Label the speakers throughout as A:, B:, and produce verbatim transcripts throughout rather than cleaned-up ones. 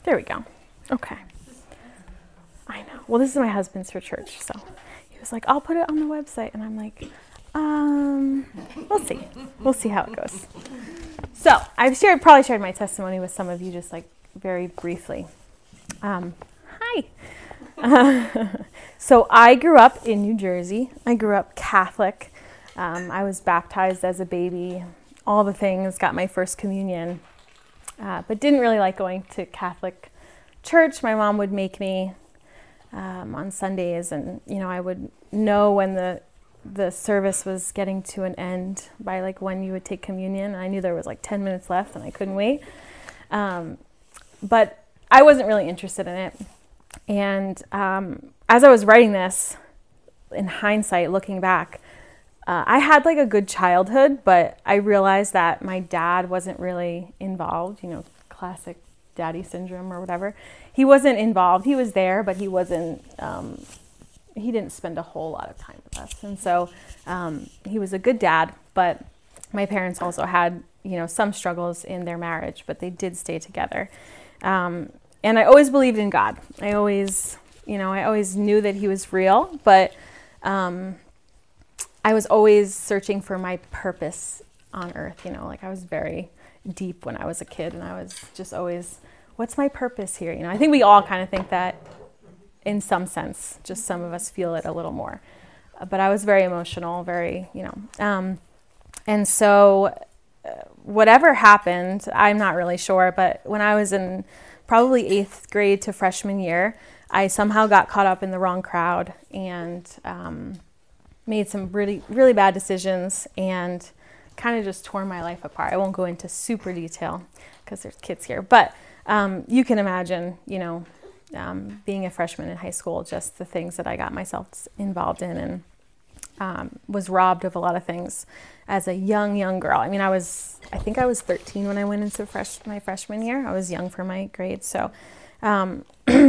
A: There we go. Okay. I know. Well, this is my husband's for church, so he was like, I'll put it on the website. And I'm like, um, we'll see. We'll see how it goes. So I've shared, probably shared my testimony with some of you just like very briefly. Um, hi. Uh, so I grew up in New Jersey. I grew up Catholic. Um, I was baptized as a baby, all the things, got my first communion, uh, but didn't really like going to Catholic church. My mom would make me um, on Sundays, and you know, I would know when the the service was getting to an end by like when you would take communion. I knew there was like ten minutes left and I couldn't wait. Um, but I wasn't really interested in it. And um, as I was writing this, in hindsight, looking back, uh, I had like a good childhood, but I realized that my dad wasn't really involved, you know, classic daddy syndrome or whatever. He wasn't involved. He was there, but he wasn't, um, he didn't spend a whole lot of time with us. And so um, he was a good dad, but my parents also had, you know, some struggles in their marriage, but they did stay together. Um, and I always believed in God. I always, you know, I always knew that he was real, but um, I was always searching for my purpose on earth. You know, like I was very deep when I was a kid, and I was just always, what's my purpose here? You know, I think we all kind of think that in some sense, just some of us feel it a little more. Uh, but I was very emotional, very, you know, um, and so uh, whatever happened, I'm not really sure, but when I was in probably eighth grade to freshman year, I somehow got caught up in the wrong crowd and um, made some really, really bad decisions and kind of just tore my life apart. I won't go into super detail because there's kids here, but um, you can imagine, you know, um, being a freshman in high school, just the things that I got myself involved in, and um, was robbed of a lot of things as a young, young girl. I mean, I was, I think I was thirteen when I went into fresh, my freshman year. I was young for my grade. So, um,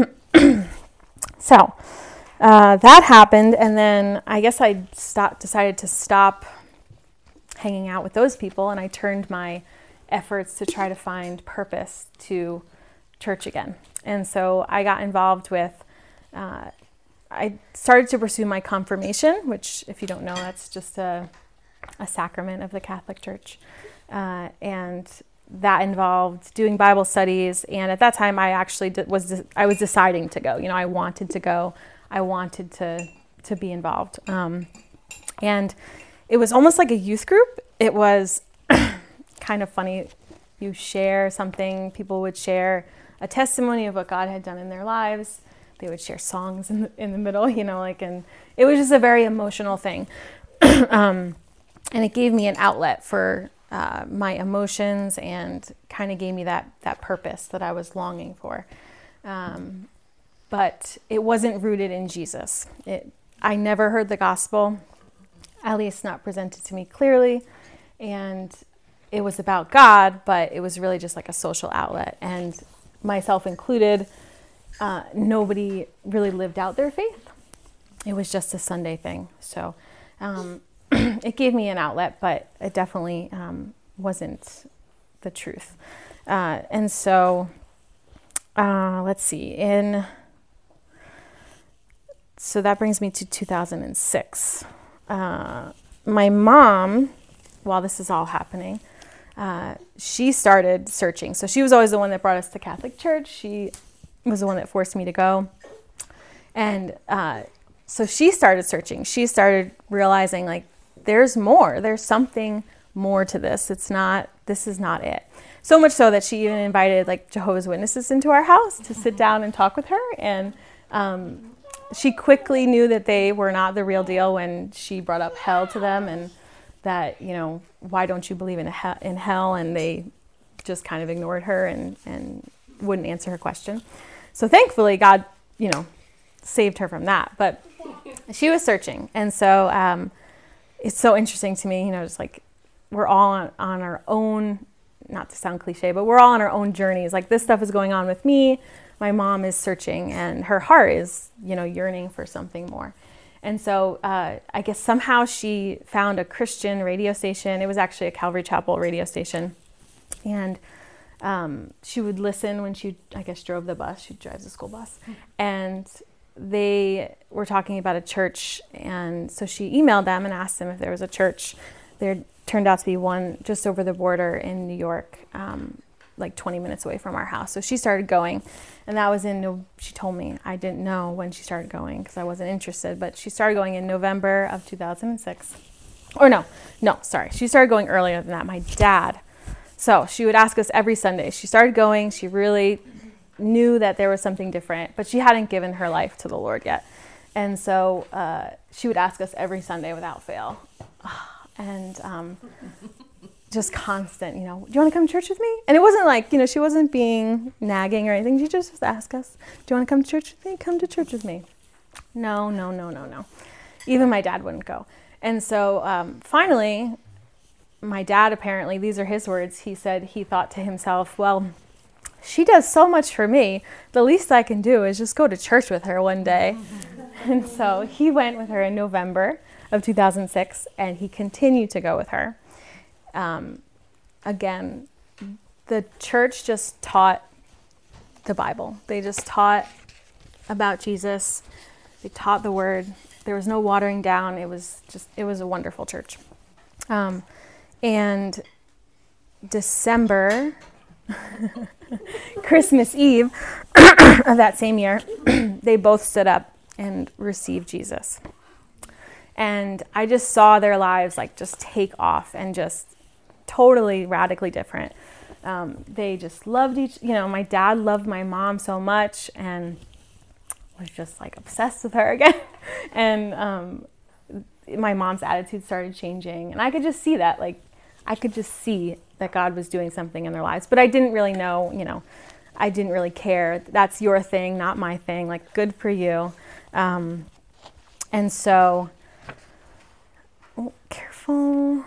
A: so uh, that happened. And then I guess I stopped, decided to stop hanging out with those people. And I turned my efforts to try to find purpose to church again. And so I got involved with, uh, I started to pursue my confirmation, which if you don't know, that's just a a sacrament of the Catholic Church. Uh, and that involved doing Bible studies. And at that time, I actually d- was, de- I was deciding to go, you know, I wanted to go, I wanted to, to be involved. Um, and it was almost like a youth group. It was kind of funny. You share something, people would share a testimony of what God had done in their lives. They would share songs in the, in the middle, you know, like, and it was just a very emotional thing. um, And it gave me an outlet for uh, my emotions and kind of gave me that that purpose that I was longing for. Um, but it wasn't rooted in Jesus. It, I never heard the gospel, at least not presented to me clearly. And it was about God, but it was really just like a social outlet. And myself included, uh, nobody really lived out their faith. It was just a Sunday thing. So um it gave me an outlet, but it definitely um, wasn't the truth. Uh, and so, uh, let's see. In so that brings me to two thousand six. Uh, my mom, while this is all happening, uh, she started searching. So she was always the one that brought us to Catholic Church. She was the one that forced me to go, and uh, so she started searching. She started realizing, like, there's more. There's something more to this. It's not, this is not it. So much so that she even invited like Jehovah's Witnesses into our house to sit down and talk with her. And um, she quickly knew that they were not the real deal when she brought up hell to them, and that, you know, why don't you believe in a he- in hell? And they just kind of ignored her and, and wouldn't answer her question. So thankfully God, you know, saved her from that. But she was searching. And so, um, it's so interesting to me, you know, just like we're all on, on our own, not to sound cliche, but we're all on our own journeys. Like this stuff is going on with me. My mom is searching, and her heart is, you know, yearning for something more. And so uh, I guess somehow she found a Christian radio station. It was actually a Calvary Chapel radio station. And um, she would listen when she, I guess, drove the bus. She drives the school bus. And they were talking about a church. And so she emailed them and asked them if there was a church. There turned out to be one just over the border in New York, um, like twenty minutes away from our house. So she started going. And that was in, no, she told me, I didn't know when she started going because I wasn't interested. But she started going in November of two thousand six. Or no, no, sorry. She started going earlier than that. My dad. So she would ask us every Sunday. She started going. She really knew that there was something different, but she hadn't given her life to the Lord yet. And so uh, she would ask us every Sunday without fail. And um, just constant, you know, do you want to come to church with me? And it wasn't like, you know, she wasn't being nagging or anything. She just would ask us, do you want to come to church with me? Come to church with me. No, no, no, no, no. Even my dad wouldn't go. And so um, finally, my dad, apparently, these are his words, he said he thought to himself, well, she does so much for me. The least I can do is just go to church with her one day. And so he went with her in November of two thousand six, and he continued to go with her. Um, again, the church just taught the Bible. They just taught about Jesus. They taught the word. There was no watering down. It was just, it was a wonderful church. Um, and December, Christmas Eve of that same year, they both stood up and received Jesus. And I just saw their lives like just take off and just totally radically different. Um, they just loved each, you know, my dad loved my mom so much and was just like obsessed with her again. And um, my mom's attitude started changing. And I could just see that, like, I could just see that God was doing something in their lives. But I didn't really know, you know, I didn't really care. That's your thing, not my thing. Like, good for you. Um, and so, oh, careful.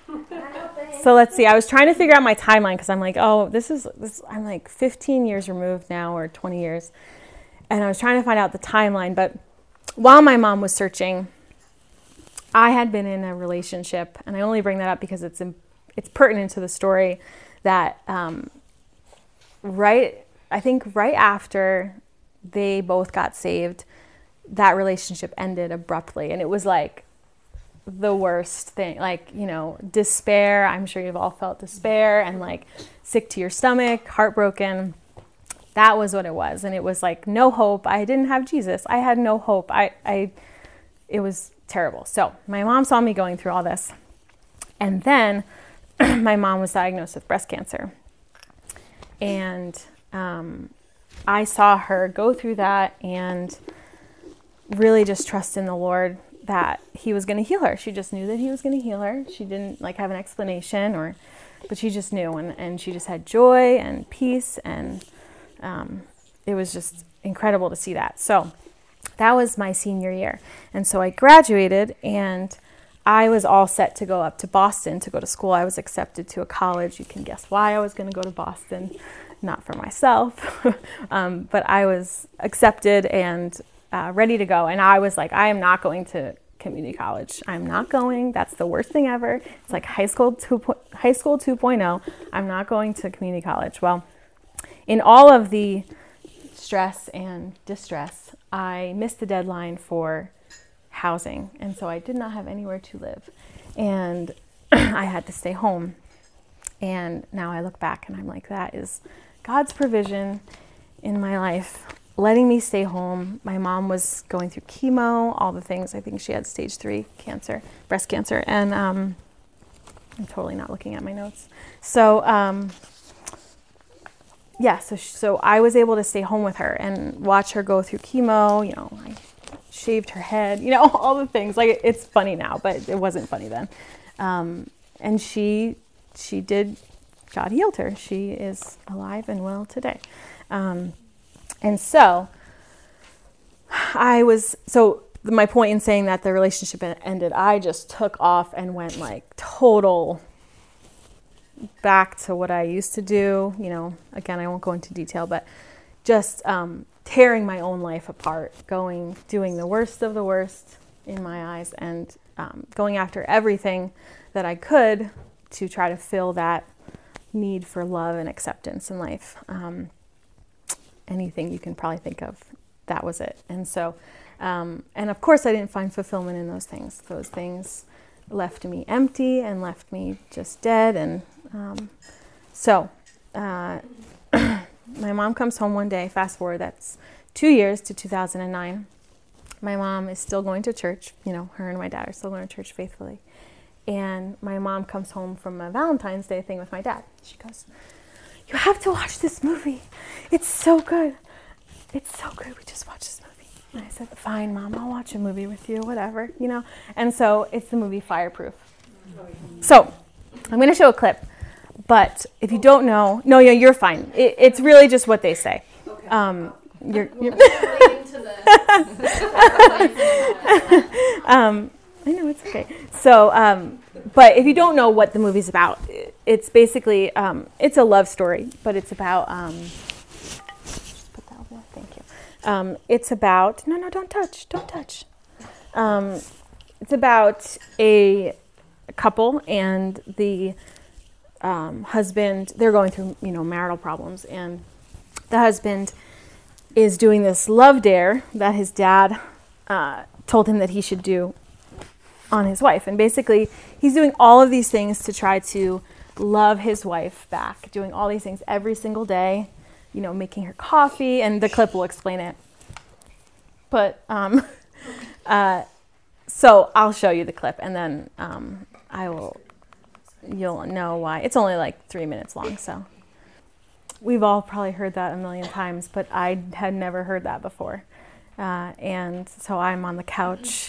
A: So let's see. I was trying to figure out my timeline because I'm like, oh, this is, this. I'm like fifteen years removed now, or twenty years. And I was trying to find out the timeline. But while my mom was searching, I had been in a relationship, and I only bring that up because it's it's pertinent to the story that um, right, I think right after they both got saved, that relationship ended abruptly. And it was like the worst thing, like, you know, despair. I'm sure you've all felt despair and like sick to your stomach, heartbroken. That was what it was. And it was like no hope. I didn't have Jesus. I had no hope. I, I, it was terrible. So my mom saw me going through all this. And then my mom was diagnosed with breast cancer. And um, I saw her go through that and really just trust in the Lord that he was going to heal her. She just knew that he was going to heal her. She didn't like have an explanation, or, but she just knew. And, and she just had joy and peace. And um, it was just incredible to see that. So that was my senior year. And so I graduated, and I was all set to go up to Boston to go to school. I was accepted to a college. You can guess why I was going to go to Boston. Not for myself, um, but I was accepted and uh, ready to go. And I was like, I am not going to community college. I'm not going. That's the worst thing ever. It's like high school two, high school two point oh. I'm not going to community college. Well, in all of the stress and distress, I missed the deadline for housing. And so I did not have anywhere to live. And I had to stay home. And now I look back and I'm like, that is God's provision in my life, letting me stay home. My mom was going through chemo, all the things. I think she had stage three cancer, breast cancer. And um, I'm totally not looking at my notes. So, um, yeah, so, so I was able to stay home with her and watch her go through chemo. You know, I shaved her head, you know, all the things. Like, it's funny now, but it wasn't funny then. Um, and she, she did, God healed her. She is alive and well today. Um, and so I was, so my point in saying that the relationship ended, I just took off and went like total back to what I used to do. You know, again, I won't go into detail, but just um, tearing my own life apart, going, doing the worst of the worst in my eyes, and um, going after everything that I could to try to fill that need for love and acceptance in life. Um, anything you can probably think of, that was it. And so, um, and of course I didn't find fulfillment in those things. Those things left me empty and left me just dead. And um, so uh, my mom comes home one day, fast forward, that's two years to two thousand nine. My mom is still going to church. You know, her and my dad are still going to church faithfully. And my mom comes home from a Valentine's Day thing with my dad. She goes, "You have to watch this movie. It's so good. It's so good. We just watched this movie." And I said, "Fine, Mom, I'll watch a movie with you, whatever, you know." And so it's the movie Fireproof. So I'm going to show a clip. But if you don't know, no, yeah, you're fine. It, it's really just what they say.
B: Okay.
A: Um, you're, you're um, I know, it's okay. So, um, but if you don't know what the movie's about, it's basically, um, it's a love story, but it's about, um, just put that over there, thank you. Um, it's about, no, no, don't touch, don't touch. Um, it's about a couple and the um, husband, they're going through, you know, marital problems, and the husband is doing this love dare that his dad uh, told him that he should do on his wife. And basically, he's doing all of these things to try to love his wife back, doing all these things every single day, you know, making her coffee, and the clip will explain it. But, um, uh, so I'll show you the clip, and then um, I will, you'll know why. It's only like three minutes long, so. We've all probably heard that a million times, but I had never heard that before. Uh, and so I'm on the couch,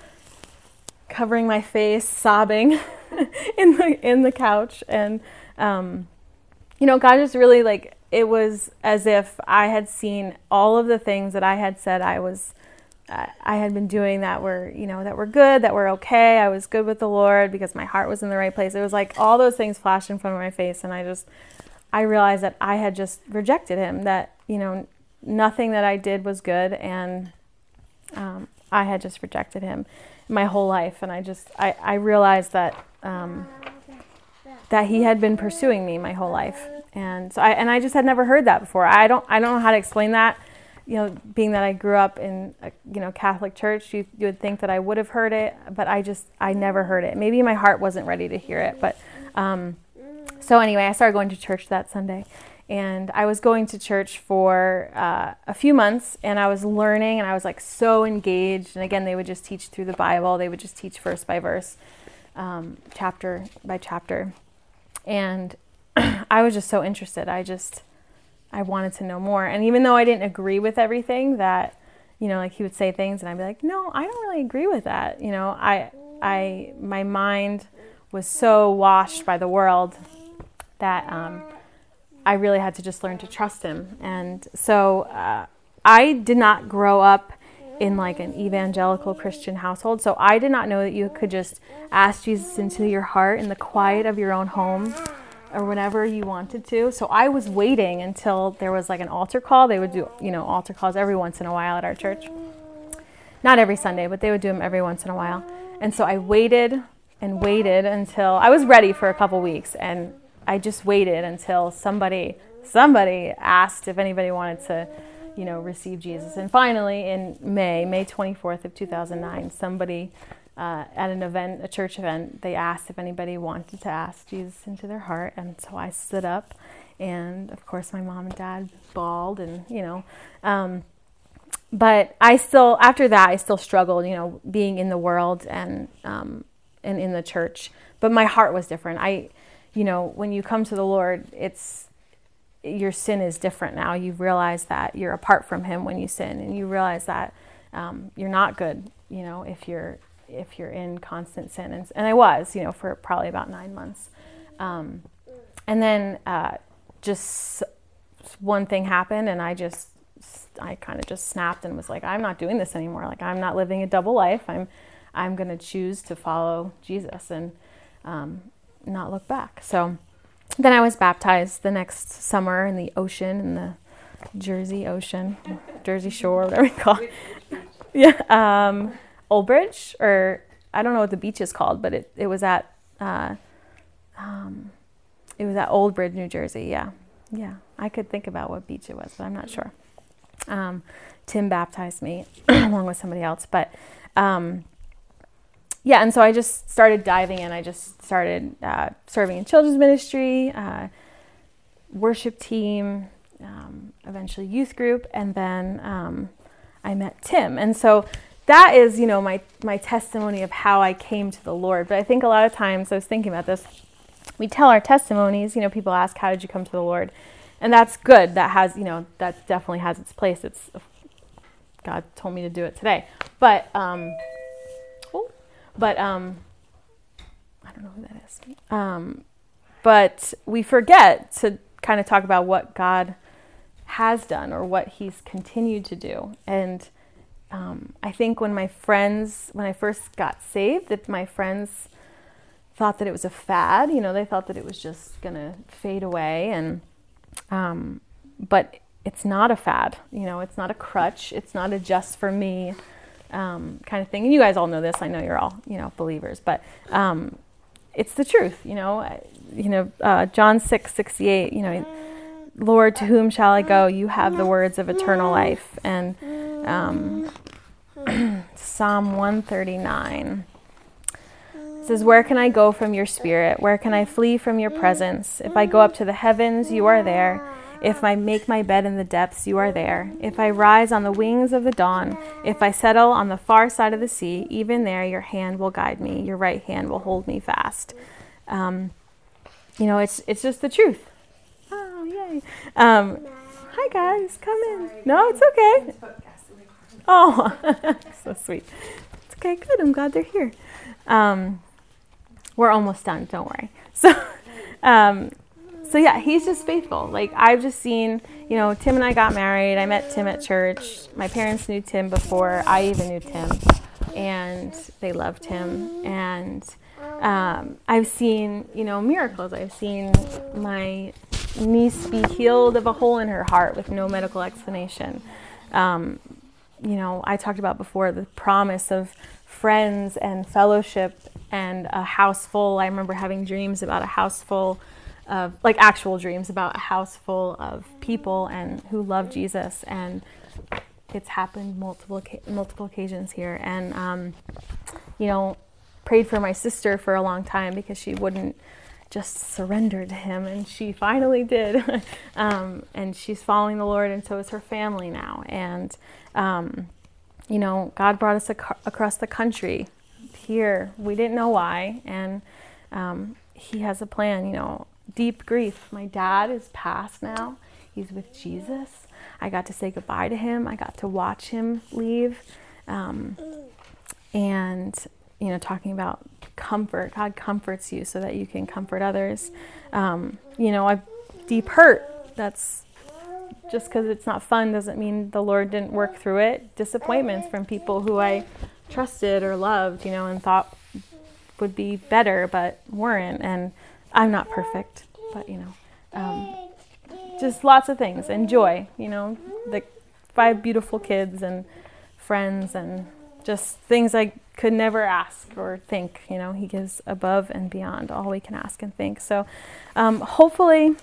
A: covering my face, sobbing in the in the couch. And, um, you know, God just really, like, it was as if I had seen all of the things that I had said I was, uh, I had been doing that were, you know, that were good, that were okay. I was good with the Lord because my heart was in the right place. It was like all those things flashed in front of my face, and I just... I realized that I had just rejected him, that, you know, nothing that I did was good, and um, I had just rejected him my whole life. And I just, I, I realized that um, that he had been pursuing me my whole life. And so I, and I just had never heard that before. I don't, I don't know how to explain that. You know, being that I grew up in a, you know, Catholic church, you, you would think that I would have heard it, but I just, I never heard it. Maybe my heart wasn't ready to hear it, but, um, so anyway, I started going to church that Sunday, and I was going to church for uh, a few months, and I was learning, and I was like so engaged. And again, they would just teach through the Bible. They would just teach verse by verse, um, chapter by chapter. And I was just so interested. I just, I wanted to know more. And even though I didn't agree with everything that, you know, like he would say things, and I'd be like, no, I don't really agree with that. You know, I, I, my mind was so washed by the world that um, I really had to just learn to trust him. And so uh, I did not grow up in like an evangelical Christian household, so I did not know that you could just ask Jesus into your heart in the quiet of your own home or whenever you wanted to. So I was waiting until there was like an altar call. They would do, you know, altar calls every once in a while at our church. Not every Sunday, but they would do them every once in a while. And so I waited and waited until I was ready for a couple weeks, and I just waited until somebody somebody asked if anybody wanted to, you know, receive Jesus. And finally, in May, May twenty-fourth of two thousand nine, somebody uh, at an event, a church event, they asked if anybody wanted to ask Jesus into their heart. And so I stood up, and of course my mom and dad bawled, and, you know, um, but I still, after that, I still struggled, you know, being in the world and um, and in the church. But my heart was different. I You know, when you come to the Lord, it's, your sin is different now. You realize that you're apart from him when you sin, and you realize that um, you're not good, you know, if you're if you're in constant sin. And, and I was, you know, for probably about nine months. Um, and then uh, just one thing happened, and I just, I kind of just snapped and was like, I'm not doing this anymore. Like, I'm not living a double life. I'm, I'm going to choose to follow Jesus. And um, not look back. So then I was baptized the next summer in the ocean, in the Jersey Ocean, Jersey Shore, whatever you call it. Yeah, um, Old Bridge, or I don't know what the beach is called, but it, it was at, uh, um, it was at Old Bridge, New Jersey. Yeah. Yeah. I could think about what beach it was, but I'm not sure. Um, Tim baptized me along with somebody else, but, um, yeah. And so I just started diving in. I just started, uh, serving in children's ministry, uh, worship team, um, eventually youth group. And then, um, I met Tim. And so that is, you know, my, my testimony of how I came to the Lord. But I think a lot of times, I was thinking about this, we tell our testimonies, you know, people ask, how did you come to the Lord? And that's good. That has, you know, that definitely has its place. It's, God told me to do it today. But, um, oh, but, um, I don't know who that is. Um, but we forget to kind of talk about what God has done or what he's continued to do. And Um, I think when my friends, when I first got saved, that my friends thought that it was a fad, you know, they thought that it was just going to fade away. And, um, but it's not a fad, you know, it's not a crutch. It's not a just for me, um, kind of thing. And you guys all know this. I know you're all, you know, believers, but, um, it's the truth, you know, I, you know, uh, John six sixty-eight, you know, Lord, to whom shall I go? You have the words of eternal life. And, um, Psalm one thirty-nine says, where can I go from your spirit? Where can I flee from your presence? If I go up to the heavens, you are there. If I make my bed in the depths, you are there. If I rise on the wings of the dawn, if I settle on the far side of the sea, even there your hand will guide me. Your right hand will hold me fast. Um, you know, it's it's just the truth. Oh, yay. Um, hi, guys. Come in. No, it's okay. Oh, so sweet. It's okay. Good. I'm glad they're here. Um, we're almost done. Don't worry. So, um, so yeah, he's just faithful. Like I've just seen, you know, Tim and I got married. I met Tim at church. My parents knew Tim before I even knew Tim, and they loved him. And um, I've seen, you know, miracles. I've seen my niece be healed of a hole in her heart with no medical explanation. Um, you know, I talked about before the promise of friends and fellowship and a house full. I remember having dreams about a house full of, like actual dreams about a house full of people and who love Jesus. And it's happened multiple, multiple occasions here. And, um, you know, prayed for my sister for a long time because she wouldn't just surrender to him, and she finally did. um, and she's following the Lord, and so is her family now. And, um, you know, God brought us ac- across the country here. We didn't know why, and um, he has a plan, you know. Deep grief. My dad is passed now. He's with Jesus. I got to say goodbye to him. I got to watch him leave. Um, and, you know, talking about comfort. God comforts you so that you can comfort others. Um, you know, I deep hurt. That's just because it's not fun doesn't mean the Lord didn't work through it. Disappointments from people who I trusted or loved, you know, and thought would be better, but weren't. And I'm not perfect, but, you know, um, just lots of things. And joy, you know, the five beautiful kids and friends and just things I could never ask or think. You know, he gives above and beyond all we can ask and think. So um, hopefully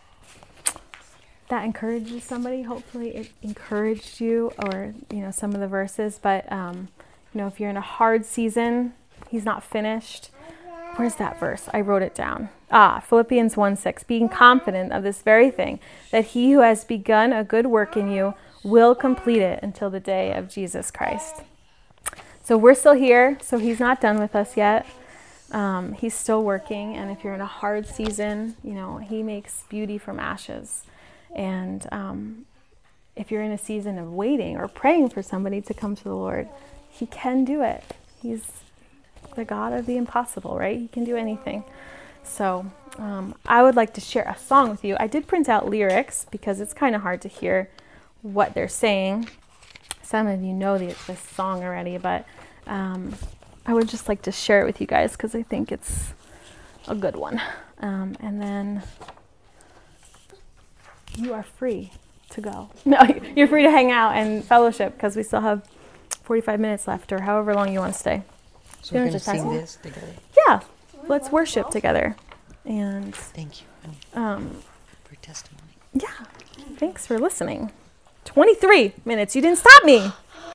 A: that encourages somebody. Hopefully it encouraged you, or, you know, some of the verses. But, um, you know, if you're in a hard season, he's not finished. Where's that verse? I wrote it down. Ah, Philippians one six, being confident of this very thing, that he who has begun a good work in you will complete it until the day of Jesus Christ. So we're still here, so he's not done with us yet. Um, he's still working, and if you're in a hard season, you know, he makes beauty from ashes. And um, if you're in a season of waiting or praying for somebody to come to the Lord, he can do it. He's the God of the impossible, right? He can do anything. So um, I would like to share a song with you. I did print out lyrics because it's kind of hard to hear what they're saying. Some of you know the, this song already, but um, I would just like to share it with you guys because I think it's a good one. Um, and then you are free to go. No, you're free to hang out and fellowship because we still have forty-five minutes left, or however long you want to stay.
B: So we're going to sing this together?
A: Yeah, let's worship together. And
B: thank you honey,
A: um,
B: for testimony.
A: yeah, thanks for listening. twenty-three minutes. You didn't stop me.